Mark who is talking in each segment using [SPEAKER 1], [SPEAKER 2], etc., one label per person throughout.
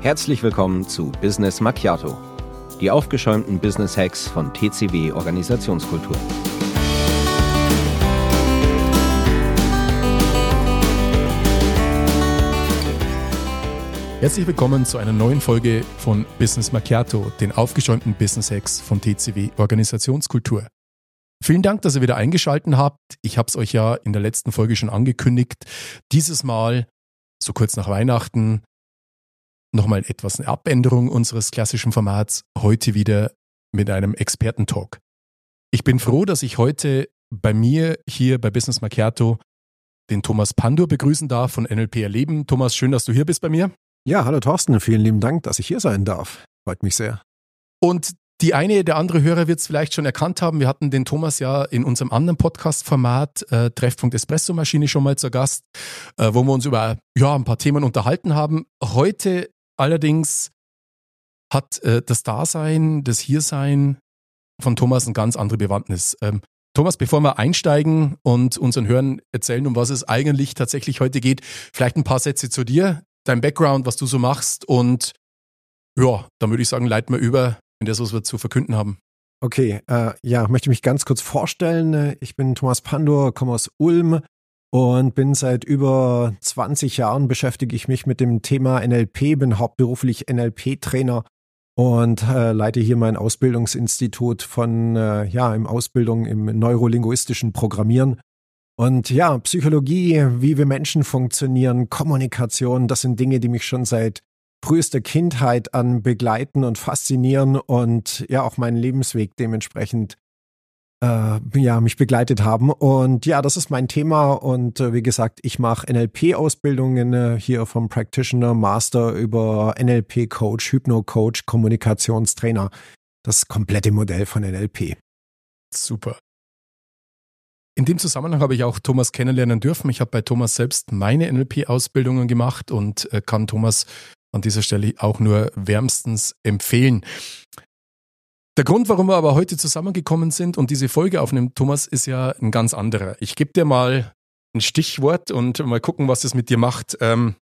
[SPEAKER 1] Herzlich willkommen zu Business Macchiato, die aufgeschäumten Business Hacks von TCW Organisationskultur.
[SPEAKER 2] Herzlich willkommen zu einer neuen Folge von Business Macchiato, den aufgeschäumten Business Hacks von TCW Organisationskultur. Vielen Dank, dass ihr wieder eingeschaltet habt. Ich habe es euch ja in der letzten Folge schon angekündigt. Dieses Mal, so kurz nach Weihnachten, nochmal etwas eine Abänderung unseres klassischen Formats. Heute wieder mit einem Expertentalk. Ich bin froh, dass ich heute bei mir hier bei Business Macchiato den Thomas Pandur begrüßen darf von NLP Erleben. Thomas, schön, dass du hier bist bei mir.
[SPEAKER 3] Ja, hallo Thorsten, vielen lieben Dank, dass ich hier sein darf. Freut mich sehr.
[SPEAKER 2] Und der andere Hörer wird es vielleicht schon erkannt haben. Wir hatten den Thomas ja in unserem anderen Podcast-Format Treffpunkt Espresso-Maschine schon mal zu Gast, wo wir uns über ein paar Themen unterhalten haben. Heute allerdings hat das Dasein, das Hiersein von Thomas eine ganz andere Bewandtnis. Thomas, bevor wir einsteigen und unseren Hörern erzählen, um was es eigentlich tatsächlich heute geht, vielleicht ein paar Sätze zu dir, dein Background, was du so machst und dann würde ich sagen, leiten wir über in das, was wir zu verkünden haben.
[SPEAKER 3] Okay, möchte mich ganz kurz vorstellen. Ich bin Thomas Pandur, komme aus Ulm und bin seit über 20 Jahren beschäftige ich mich mit dem Thema NLP, bin hauptberuflich NLP-Trainer und leite hier mein Ausbildungsinstitut im neurolinguistischen Programmieren. Und ja, Psychologie, wie wir Menschen funktionieren, Kommunikation, das sind Dinge, die mich schon seit frühester Kindheit an begleiten und faszinieren und ja auch meinen Lebensweg dementsprechend mich begleitet haben. Und ja, das ist mein Thema und wie gesagt, ich mache NLP-Ausbildungen hier vom Practitioner Master über NLP-Coach, Hypno-Coach, Kommunikationstrainer. Das komplette Modell von NLP.
[SPEAKER 2] Super. In dem Zusammenhang habe ich auch Thomas kennenlernen dürfen. Ich habe bei Thomas selbst meine NLP-Ausbildungen gemacht und kann Thomas an dieser Stelle auch nur wärmstens empfehlen. Der Grund, warum wir aber heute zusammengekommen sind und diese Folge aufnehmen, Thomas, ist ja ein ganz anderer. Ich gebe dir mal ein Stichwort und mal gucken, was das mit dir macht.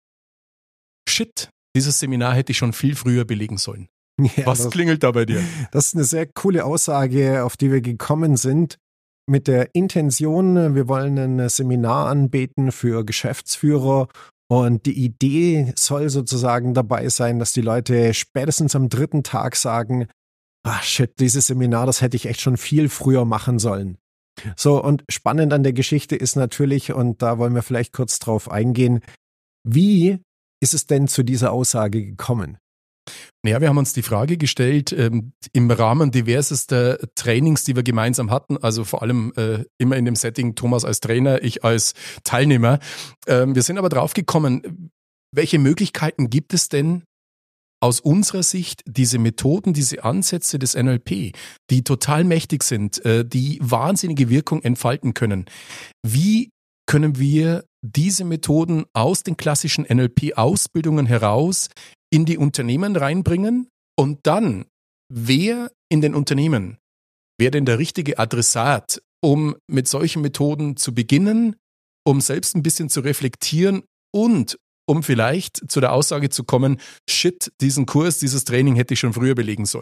[SPEAKER 2] Dieses Seminar hätte ich schon viel früher belegen sollen. Ja, was klingelt da bei dir?
[SPEAKER 3] Das ist eine sehr coole Aussage, auf die wir gekommen sind. Mit der Intention, wir wollen ein Seminar anbieten für Geschäftsführer und die Idee soll sozusagen dabei sein, dass die Leute spätestens am 3. Tag sagen, dieses Seminar, das hätte ich echt schon viel früher machen sollen. So, und spannend an der Geschichte ist natürlich, und da wollen wir vielleicht kurz drauf eingehen, wie ist es denn zu dieser Aussage gekommen?
[SPEAKER 2] Ja, wir haben uns die Frage gestellt, im Rahmen diversester Trainings, die wir gemeinsam hatten, also vor allem immer in dem Setting Thomas als Trainer, ich als Teilnehmer. Wir sind aber drauf gekommen, welche Möglichkeiten gibt es denn aus unserer Sicht, diese Methoden, diese Ansätze des NLP, die total mächtig sind, die wahnsinnige Wirkung entfalten können. Wie können wir diese Methoden aus den klassischen NLP-Ausbildungen heraus in die Unternehmen reinbringen und dann, wer in den Unternehmen wäre denn der richtige Adressat, um mit solchen Methoden zu beginnen, um selbst ein bisschen zu reflektieren und um vielleicht zu der Aussage zu kommen, diesen Kurs, dieses Training hätte ich schon früher belegen sollen.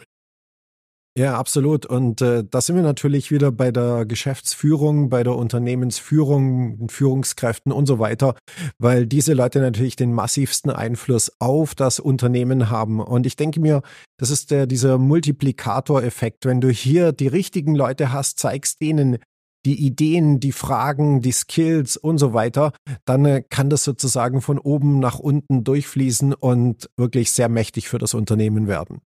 [SPEAKER 3] Ja, absolut. Und da sind wir natürlich wieder bei der Geschäftsführung, bei der Unternehmensführung, Führungskräften und so weiter, weil diese Leute natürlich den massivsten Einfluss auf das Unternehmen haben. Und ich denke mir, das ist dieser Multiplikatoreffekt. Wenn du hier die richtigen Leute hast, zeigst denen die Ideen, die Fragen, die Skills und so weiter, dann kann das sozusagen von oben nach unten durchfließen und wirklich sehr mächtig für das Unternehmen werden.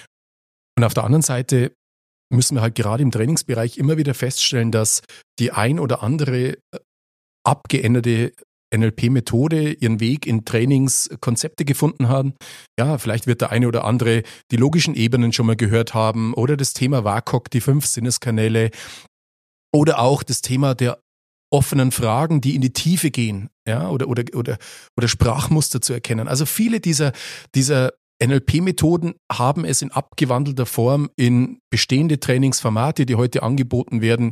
[SPEAKER 2] Und auf der anderen Seite müssen wir halt gerade im Trainingsbereich immer wieder feststellen, dass die ein oder andere abgeänderte NLP-Methode ihren Weg in Trainingskonzepte gefunden haben. Ja, vielleicht wird der eine oder andere die logischen Ebenen schon mal gehört haben oder das Thema WAKOK, die 5 Sinneskanäle oder auch das Thema der offenen Fragen, die in die Tiefe gehen, ja, oder Sprachmuster zu erkennen. Also viele dieser NLP-Methoden haben es in abgewandelter Form in bestehende Trainingsformate, die heute angeboten werden,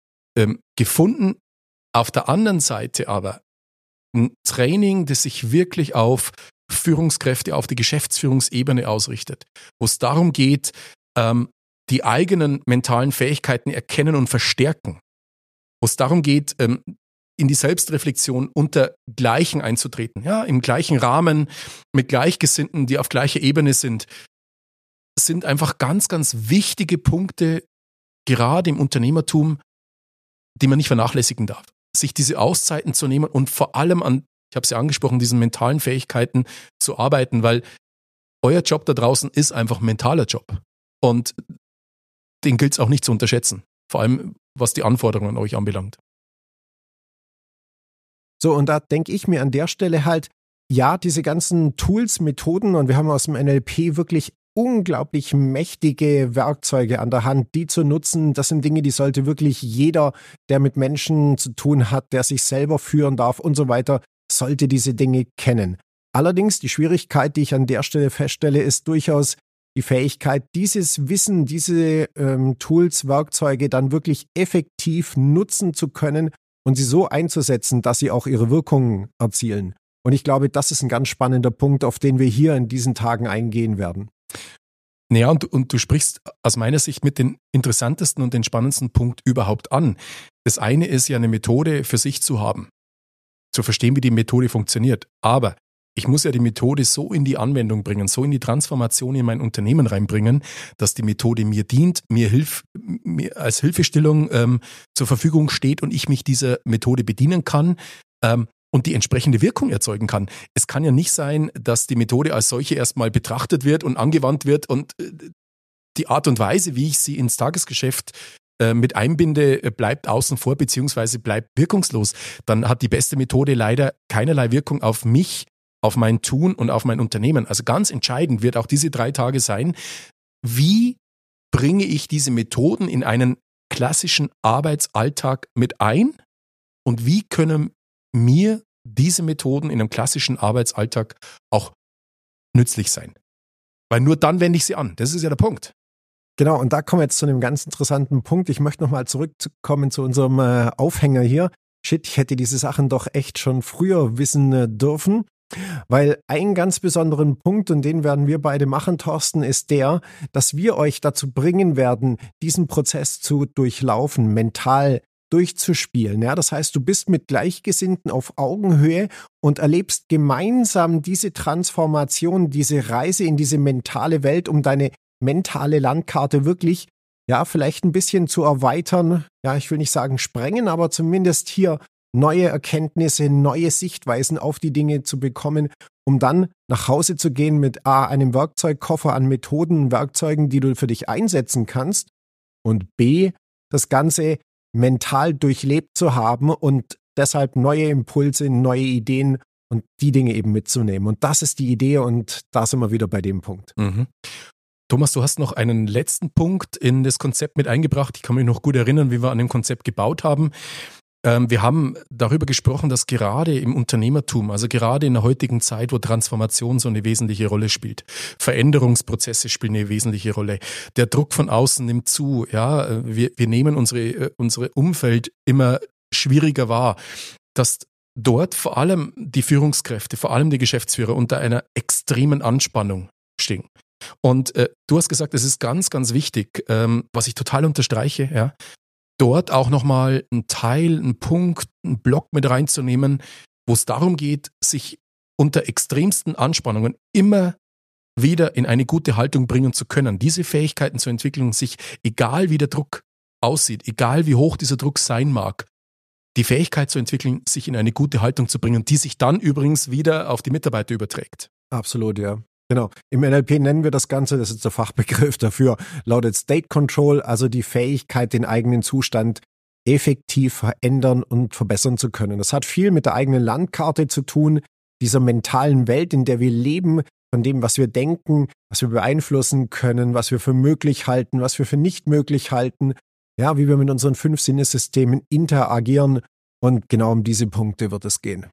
[SPEAKER 2] gefunden. Auf der anderen Seite aber ein Training, das sich wirklich auf Führungskräfte auf die Geschäftsführungsebene ausrichtet, wo es darum geht, die eigenen mentalen Fähigkeiten erkennen und verstärken, wo es darum geht, in die Selbstreflexion unter Gleichen einzutreten, ja, im gleichen Rahmen, mit Gleichgesinnten, die auf gleicher Ebene sind einfach ganz, ganz wichtige Punkte, gerade im Unternehmertum, die man nicht vernachlässigen darf. Sich diese Auszeiten zu nehmen und vor allem an, ich habe es ja angesprochen, diesen mentalen Fähigkeiten zu arbeiten, weil euer Job da draußen ist einfach ein mentaler Job. Und den gilt es auch nicht zu unterschätzen. Vor allem, was die Anforderungen an euch anbelangt.
[SPEAKER 3] So, und da denke ich mir an der Stelle halt, ja, diese ganzen Tools, Methoden, und wir haben aus dem NLP wirklich unglaublich mächtige Werkzeuge an der Hand, die zu nutzen. Das sind Dinge, die sollte wirklich jeder, der mit Menschen zu tun hat, der sich selber führen darf und so weiter, sollte diese Dinge kennen. Allerdings, die Schwierigkeit, die ich an der Stelle feststelle, ist durchaus die Fähigkeit, dieses Wissen, diese Tools, Werkzeuge dann wirklich effektiv nutzen zu können und sie so einzusetzen, dass sie auch ihre Wirkung erzielen. Und ich glaube, das ist ein ganz spannender Punkt, auf den wir hier in diesen Tagen eingehen werden.
[SPEAKER 2] Naja, und du sprichst aus meiner Sicht mit den interessantesten und den spannendsten Punkt überhaupt an. Das eine ist ja, eine Methode für sich zu haben, zu verstehen, wie die Methode funktioniert. Aber ich muss ja die Methode so in die Anwendung bringen, so in die Transformation in mein Unternehmen reinbringen, dass die Methode mir dient, mir als Hilfestellung zur Verfügung steht und ich mich dieser Methode bedienen kann und die entsprechende Wirkung erzeugen kann. Es kann ja nicht sein, dass die Methode als solche erstmal betrachtet wird und angewandt wird und die Art und Weise, wie ich sie ins Tagesgeschäft mit einbinde, bleibt außen vor bzw. bleibt wirkungslos. Dann hat die beste Methode leider keinerlei Wirkung auf mich, auf mein Tun und auf mein Unternehmen. Also ganz entscheidend wird auch diese 3 Tage sein, wie bringe ich diese Methoden in einen klassischen Arbeitsalltag mit ein und wie können mir diese Methoden in einem klassischen Arbeitsalltag auch nützlich sein. Weil nur dann wende ich sie an. Das ist ja der Punkt.
[SPEAKER 3] Genau, und da kommen wir jetzt zu einem ganz interessanten Punkt. Ich möchte nochmal zurückkommen zu unserem Aufhänger hier. Shit, ich hätte diese Sachen doch echt schon früher wissen dürfen. Weil ein ganz besonderen Punkt, und den werden wir beide machen, Thorsten, ist der, dass wir euch dazu bringen werden, diesen Prozess zu durchlaufen, mental durchzuspielen. Ja, das heißt, du bist mit Gleichgesinnten auf Augenhöhe und erlebst gemeinsam diese Transformation, diese Reise in diese mentale Welt, um deine mentale Landkarte wirklich, ja, vielleicht ein bisschen zu erweitern. Ja, ich will nicht sagen sprengen, aber zumindest hier neue Erkenntnisse, neue Sichtweisen auf die Dinge zu bekommen, um dann nach Hause zu gehen mit A, einem Werkzeugkoffer an Methoden, Werkzeugen, die du für dich einsetzen kannst, und B, das Ganze mental durchlebt zu haben und deshalb neue Impulse, neue Ideen und die Dinge eben mitzunehmen. Und das ist die Idee, und da sind wir wieder bei dem Punkt.
[SPEAKER 2] Mhm. Thomas, du hast noch einen letzten Punkt in das Konzept mit eingebracht. Ich kann mich noch gut erinnern, wie wir an dem Konzept gebaut haben. Wir haben darüber gesprochen, dass gerade im Unternehmertum, also gerade in der heutigen Zeit, wo Transformation so eine wesentliche Rolle spielt, Veränderungsprozesse spielen eine wesentliche Rolle, der Druck von außen nimmt zu, ja, wir nehmen unsere Umfeld immer schwieriger wahr, dass dort vor allem die Führungskräfte, vor allem die Geschäftsführer unter einer extremen Anspannung stehen. Und du hast gesagt, es ist ganz, ganz wichtig, was ich total unterstreiche, ja, dort auch nochmal einen Teil, einen Punkt, einen Block mit reinzunehmen, wo es darum geht, sich unter extremsten Anspannungen immer wieder in eine gute Haltung bringen zu können, diese Fähigkeiten zu entwickeln, sich, egal wie der Druck aussieht, egal wie hoch dieser Druck sein mag, die Fähigkeit zu entwickeln, sich in eine gute Haltung zu bringen, die sich dann übrigens wieder auf die Mitarbeiter überträgt.
[SPEAKER 3] Absolut, ja. Genau. Im NLP nennen wir das Ganze, das ist der Fachbegriff dafür, lautet State Control, also die Fähigkeit, den eigenen Zustand effektiv verändern und verbessern zu können. Das hat viel mit der eigenen Landkarte zu tun, dieser mentalen Welt, in der wir leben, von dem, was wir denken, was wir beeinflussen können, was wir für möglich halten, was wir für nicht möglich halten, ja, wie wir mit unseren 5 Sinnessystemen interagieren, und genau um diese Punkte wird es gehen.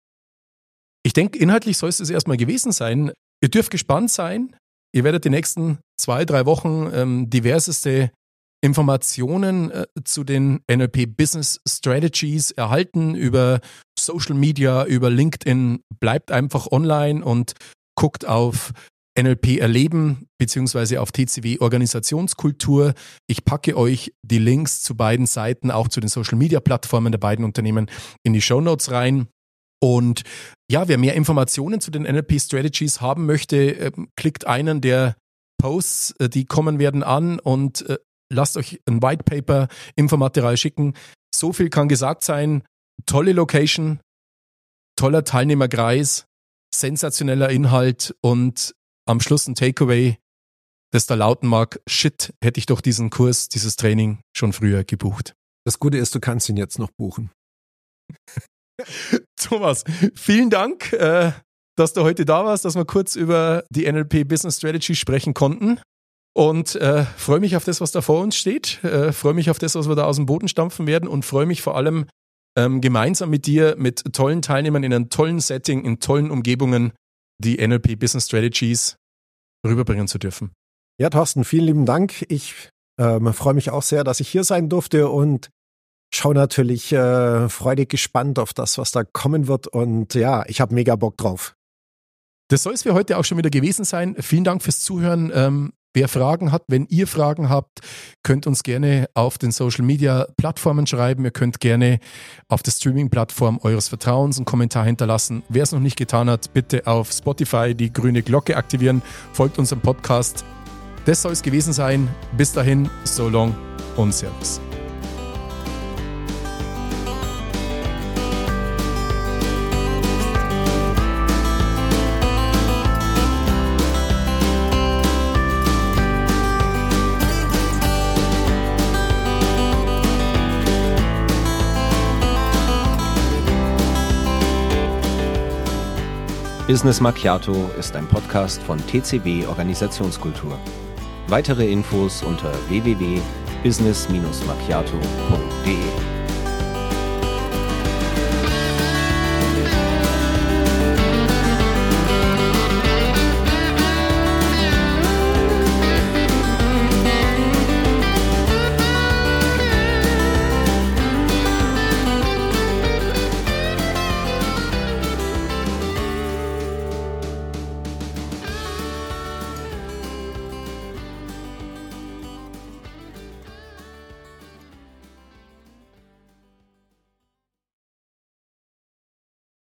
[SPEAKER 2] Ich denke, inhaltlich soll es das erstmal gewesen sein. Ihr dürft gespannt sein. Ihr werdet die nächsten 2-3 Wochen diverseste Informationen zu den NLP Business Strategies erhalten über Social Media, über LinkedIn. Bleibt einfach online und guckt auf NLP erleben beziehungsweise auf TCW Organisationskultur. Ich packe euch die Links zu beiden Seiten, auch zu den Social-Media-Plattformen der beiden Unternehmen in die Shownotes rein. Und ja, wer mehr Informationen zu den NLP-Strategies haben möchte, klickt einen der Posts, die kommen werden, an und lasst euch ein White Paper, Infomaterial schicken. So viel kann gesagt sein. Tolle Location, toller Teilnehmerkreis, sensationeller Inhalt und am Schluss ein Takeaway, das da lauten mag: Shit, hätte ich doch diesen Kurs, dieses Training schon früher gebucht.
[SPEAKER 3] Das Gute ist, du kannst ihn jetzt noch buchen.
[SPEAKER 2] Thomas, vielen Dank, dass du heute da warst, dass wir kurz über die NLP Business Strategy sprechen konnten. Und freue mich auf das, was da vor uns steht. Freue mich auf das, was wir da aus dem Boden stampfen werden und freue mich vor allem gemeinsam mit dir, mit tollen Teilnehmern in einem tollen Setting, in tollen Umgebungen, die NLP Business Strategies rüberbringen zu dürfen.
[SPEAKER 3] Ja, Thorsten, vielen lieben Dank. Ich freue mich auch sehr, dass ich hier sein durfte und schaue natürlich freudig gespannt auf das, was da kommen wird. Und ja, ich habe mega Bock drauf.
[SPEAKER 2] Das soll es für heute auch schon wieder gewesen sein. Vielen Dank fürs Zuhören. Wer Fragen hat, wenn ihr Fragen habt, könnt uns gerne auf den Social-Media-Plattformen schreiben. Ihr könnt gerne auf der Streaming-Plattform eures Vertrauens einen Kommentar hinterlassen. Wer es noch nicht getan hat, bitte auf Spotify die grüne Glocke aktivieren. Folgt unserem Podcast. Das soll es gewesen sein. Bis dahin, so long und Servus.
[SPEAKER 1] Business Macchiato ist ein Podcast von TCW Organisationskultur. Weitere Infos unter www.business-macchiato.de